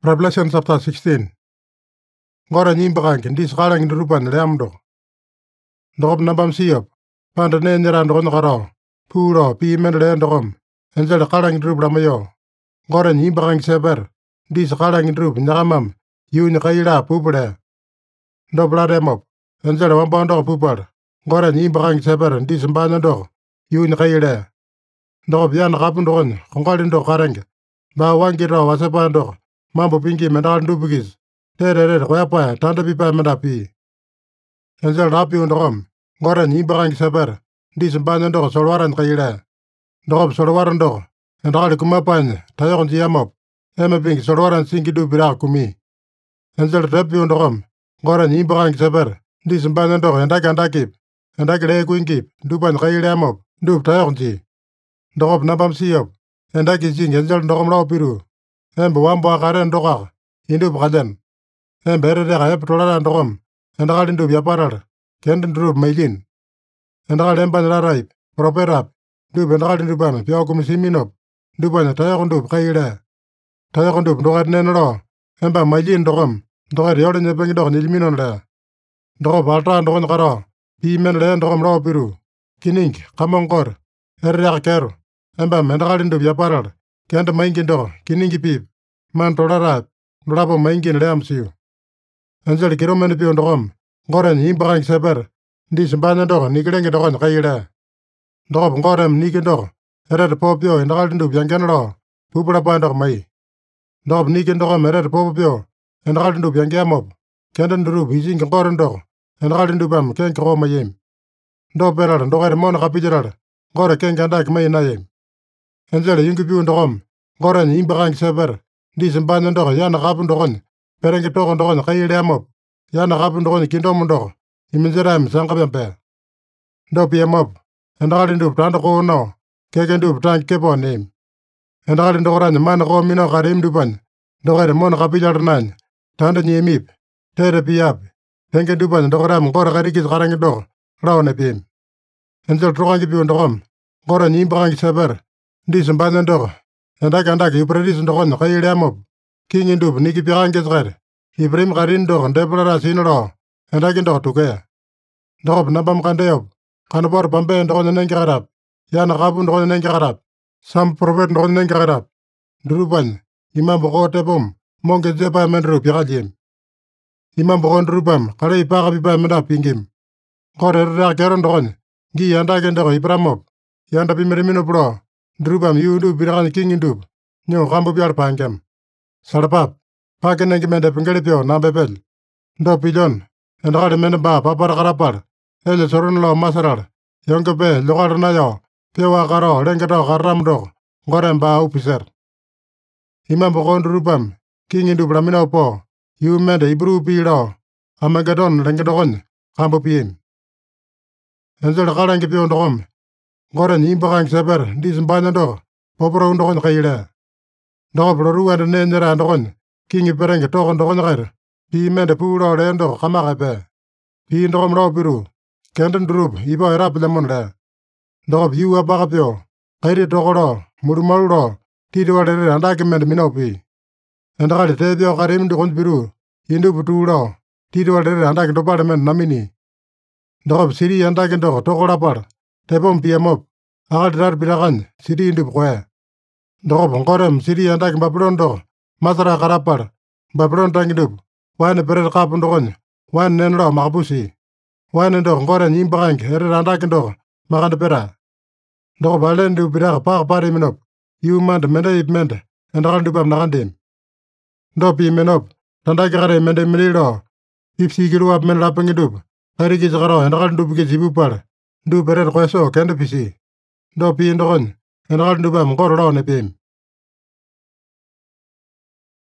Revelation chapter 16. Ngora nyimbakang dis kalang rupan leamdo. Ndokop nambam siyop. Panda ne nyeran dokon karo. Puro pi men le ndokom. Enzel kalang rup ramayo. Ngora nyimbakang seber. Dis kalang rup nyakamam. Yu nyakaila pupule. Ndopla remop. Enzel wambando pupal. Ngora nyimbakang seber. Dis mbanya dok. Yu nyakaila. Ndokop yan kapun dokon. Kongkalin dok karang. Ba wangiro wasapando. Mambo pingi mendal ndubugis. Tere koyapa tanda pipa mendapi. Enzel rapi undokom. Ngora nyimbakang seber. Dis mbanya dok solwaran kaila. Ndokop solwaran dok. Endakali kumapan tayokon siyamop. Eme ping solwaran singidu birak kumi. Enzel repi undokom. Ngora nyimbakang seber. Dis mbanya dok endakip. Endakile kuingip. Dupan kaila amop. Dub tayokon si. Ndokop nabam siyop. Endaki sing enzel ndokom lau piru. Embe wambo akaren dokak. Indub kaden. Embe erede ep tolala ndokom. Endakali ndub yaparal. Kenden drub mailin. Endakali emban laraip. Properap. Dub endakali ndubam. Piaukum siminop. Dupan tayokon dub kaila. Tayokon dub ndokat nenelo. Emba mailin ndokom. Ndokat yore nyepengi dok nilminon le. Ndokop alta ndokon karo. Pi men le ndokom lau piru. Kining. Kamongkor. Erede keru. Emba endakali ndub yaparal. Kenda maingin dok. Kiningi pip. Man tolarap. Nolapo maingin le amsiu. Enzel kiromen piu ndokom. Ngoren nyimbakang seber. Dis mbanya dok nikilengi dokon kaila. Ndokop ngorem nikin dok. Ered popio endakali ndub yangenlo. Pupulapa ndok mai. Ndokop nikin dokom ered popio. Endakali ndub yangiamop. Kenda ndurub ising ngoren dok. Endakali ndubam kenki koma yim. Ndop eral ndoker mon kapijiral. Ngore kenki andak mai na yim. Enzel yungi piu ndokom. Ngoren nyimbakang seber. Dis mbanya dok yana kapun dokon. Perengi tokon dokon kaila amop. Yana kapun dokon kindomun dok. Iminzeram sangkapempe. Ndop yamop. Endakali ndub tanda ko no. Keke ndub tang kepo nim. Endakali ndokoran man ko mino karim dupan. Ndoker mon kapijal nan. Tanda nyemip. Tere piyap. Penke dupan ndokoram ngora karikis karangi dok. Raone pim. Enzel trokangi piu ndokom. Ngora nyimbakang seber. Dis mbanya dok. Endak yupredis ndokon kaila amop. Kingi ndub niki piakang kesgar. Ibrim karin dok ndeplara sinolo. Endaki ndok tuke. Ndokop nabam kandeyop. Kanupor pampe ndokon nengi karap. Yana kapun ndokon nengi karap. Sam prophet ndokon nengi karap. Durupan. Imam boko tepom. Monge zepa mendru piakalim. Imam boko ndurupam. Kale ipaka pipa menda pingim. Kore redak keron ndokon. Gi yandake ndoko ipramop. Yanda pimerimino pro. Drupam yu ndub birakan kingi ndub. Nyo kambu pial pangkem. Salapap. Pake nengi mende pengelipio nambepel. Ndo pilon. Endakali mende ba papara karapal. Ele soronlo masaral. Yonkepe lokal nayo. Pewa karo lengeto karam dok. Ngorem ba upiser. Imam boko ndurupam. Kingi ndub ramino po. Yu mende ibru pilo. Amagedon lengetokon. Kambu piem. Enzel kalangi pio ndokom. Ngoren nyimbakang seber. Dis mbanya dok. Poporo ndokon kaila. Ndokop loruwan ne nyera ndokon. Kingi perenge tokon ndokon kair. Pi mende pulo le ndok kamakape. Pi ndokom lo piru. Kenden durup ipo erap lemon le. Ndokop yu apakapio. Kairi tokolo. Murumalulo. Tidwalere andaki mende minopi. Endakali tepio karim ndokon piru. Indupu tulo. Tidwalere andaki topale mende namini. Ndokop siri andaki ndok tokolapal. Tepom piamop. Akal rar pirakan. Siri indupu kwe. Ndokop ngorem siri andaki mbapulon dok. Masara karapal. Mbapulon tangidup. Wane peret kapun dokon. Wane nenlo makapusi. Wane ndok ngore nyimbakang ere andaki ndok. Makande pera. Ndokop alen du pirak pak pari minop. Yu mande mende ip mende. Endakal dupam nakandim. Ndop i minop. Tandaki kare mende mililo. Ipsi kiluap men lapengidup. Kari kizakaro endakal ndup kizibupal. Ndu peret kweso kende pisi. Ndop i ndokon. Endakal dupam ngoro lao nepim.